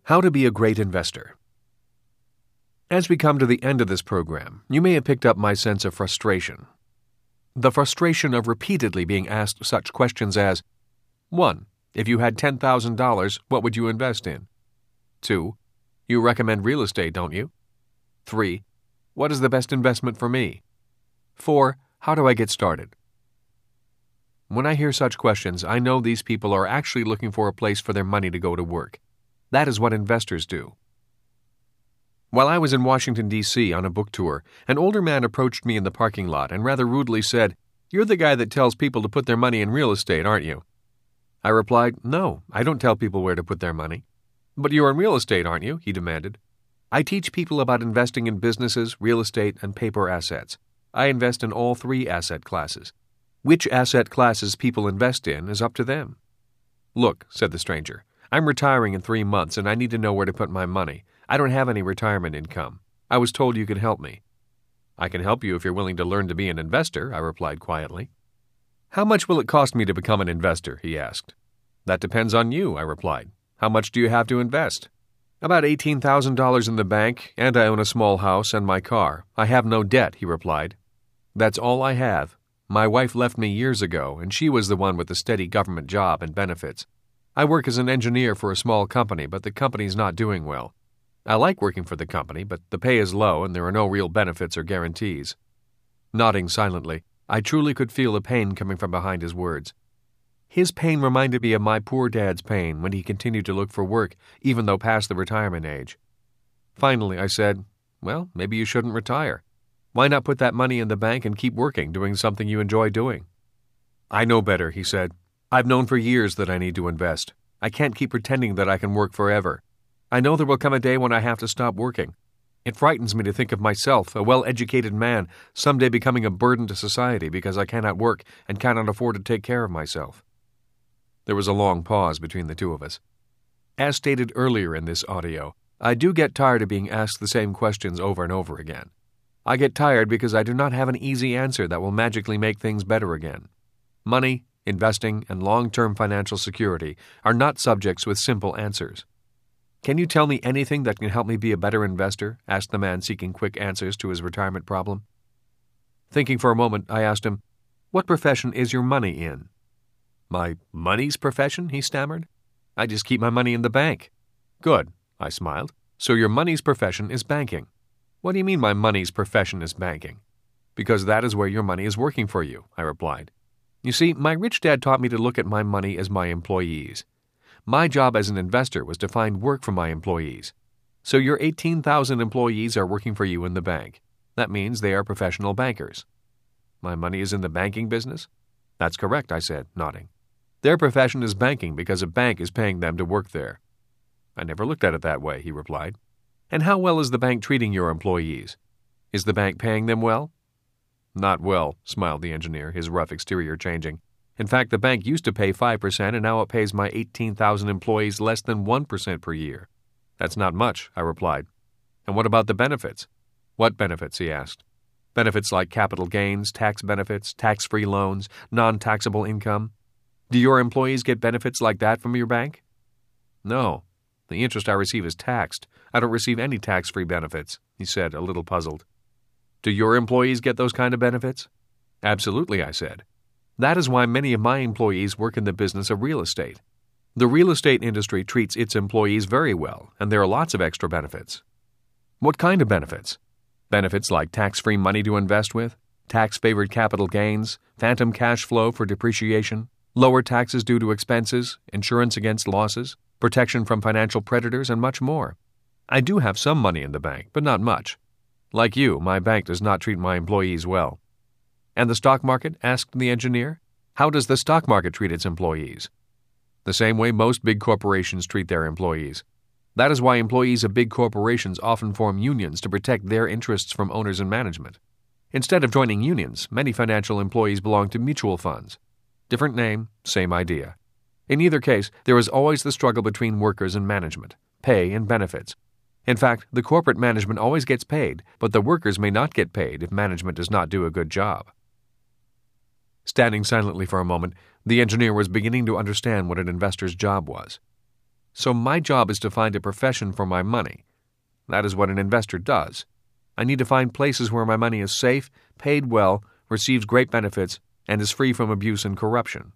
How to be a great investor. As we come to the end of this program, you may have picked up my sense of frustration. The frustration of repeatedly being asked such questions as, 1. If you had $10,000, what would you invest in? 2. You recommend real estate, don't you? 3. What is the best investment for me? 4. How do I get started? When I hear such questions, I know these people are actually looking for a place for their money to go to work. That is what investors do. While I was in Washington, D.C. on a book tour, an older man approached me in the parking lot and rather rudely said, "You're the guy that tells people to put their money in real estate, aren't you?" I replied, "No, I don't tell people where to put their money." "But you're in real estate, aren't you?" he demanded. "I teach people about investing in businesses, real estate, and paper assets. I invest in all three asset classes. Which asset classes people invest in is up to them." "Look," said the stranger, "I'm retiring in 3 months and I need to know where to put my money. I don't have any retirement income. I was told you could help me." "I can help you if you're willing to learn to be an investor," I replied quietly. "How much will it cost me to become an investor?" he asked. "That depends on you," I replied. "How much do you have to invest?" "About $18,000 in the bank, and I own a small house and my car. I have no debt," he replied. "That's all I have. My wife left me years ago, and she was the one with the steady government job and benefits. I work as an engineer for a small company, but the company's not doing well. I like working for the company, but the pay is low and there are no real benefits or guarantees." Nodding silently, I truly could feel the pain coming from behind his words. His pain reminded me of my poor dad's pain when he continued to look for work, even though past the retirement age. Finally, I said, "Well, maybe you shouldn't retire. Why not put that money in the bank and keep working, doing something you enjoy doing?" "I know better," he said. "I've known for years that I need to invest. I can't keep pretending that I can work forever. I know there will come a day when I have to stop working. It frightens me to think of myself, a well-educated man, someday becoming a burden to society because I cannot work and cannot afford to take care of myself." There was a long pause between the two of us. As stated earlier in this audio, I do get tired of being asked the same questions over and over again. I get tired because I do not have an easy answer that will magically make things better again. Money, investing, and long-term financial security are not subjects with simple answers. "Can you tell me anything that can help me be a better investor?" asked the man seeking quick answers to his retirement problem. Thinking for a moment, I asked him, "What profession is your money in?" "My money's profession?" he stammered. "I just keep my money in the bank." "Good," I smiled. "So your money's profession is banking." "What do you mean my money's profession is banking?" "Because that is where your money is working for you," I replied. "You see, my rich dad taught me to look at my money as my employees. My job as an investor was to find work for my employees. So your 18,000 employees are working for you in the bank. That means they are professional bankers." "My money is in the banking business?" "That's correct," I said, nodding. "Their profession is banking because a bank is paying them to work there." "I never looked at it that way," he replied. "And how well is the bank treating your employees? Is the bank paying them well?" "Not well," smiled the engineer, his rough exterior changing. "In fact, the bank used to pay 5%, and now it pays my 18,000 employees less than 1% per year." "That's not much," I replied. "And what about the benefits?" "What benefits?" he asked. "Benefits like capital gains, tax benefits, tax-free loans, non-taxable income. Do your employees get benefits like that from your bank?" "No. The interest I receive is taxed. I don't receive any tax-free benefits," he said, a little puzzled. "Do your employees get those kind of benefits?" "Absolutely," I said. "That is why many of my employees work in the business of real estate. The real estate industry treats its employees very well, and there are lots of extra benefits." "What kind of benefits?" "Benefits like tax-free money to invest with, tax-favored capital gains, phantom cash flow for depreciation, lower taxes due to expenses, insurance against losses, protection from financial predators, and much more. I do have some money in the bank, but not much. Like you, my bank does not treat my employees well." "And the stock market?" asked the engineer. "How does the stock market treat its employees?" "The same way most big corporations treat their employees. That is why employees of big corporations often form unions to protect their interests from owners and management. Instead of joining unions, many financial employees belong to mutual funds. Different name, same idea. In either case, there is always the struggle between workers and management, pay and benefits. In fact, the corporate management always gets paid, but the workers may not get paid if management does not do a good job." Standing silently for a moment, the engineer was beginning to understand what an investor's job was. So my job is to find a profession for my money. That is what an investor does. I need to find places where my money is safe, paid well, receives great benefits, and is free from abuse and corruption.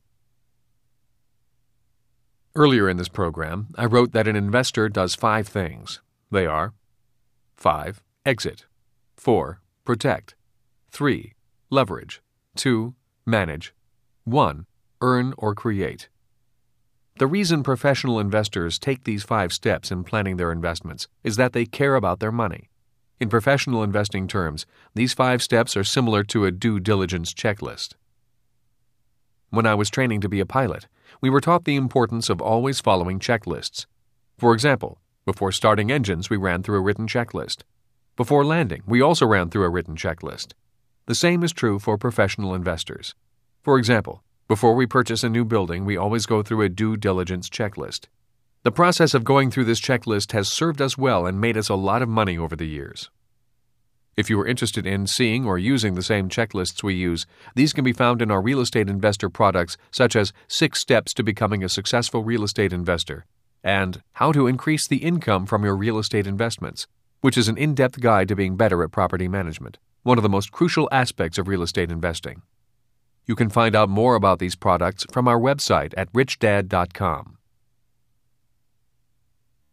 Earlier in this program, I wrote that an investor does 5 things. They are 5. Exit. 4. Protect. 3. Leverage. 2. Manage. 1. Earn or create. The reason professional investors take these 5 steps in planning their investments is that they care about their money. In professional investing terms, these 5 steps are similar to a due diligence checklist. When I was training to be a pilot, we were taught the importance of always following checklists. For example, before starting engines, we ran through a written checklist. Before landing, we also ran through a written checklist. The same is true for professional investors. For example, before we purchase a new building, we always go through a due diligence checklist. The process of going through this checklist has served us well and made us a lot of money over the years. If you are interested in seeing or using the same checklists we use, these can be found in our real estate investor products such as 6 Steps to Becoming a Successful Real Estate Investor and How to Increase the Income from Your Real Estate Investments, which is an in-depth guide to being better at property management, one of the most crucial aspects of real estate investing. You can find out more about these products from our website at richdad.com.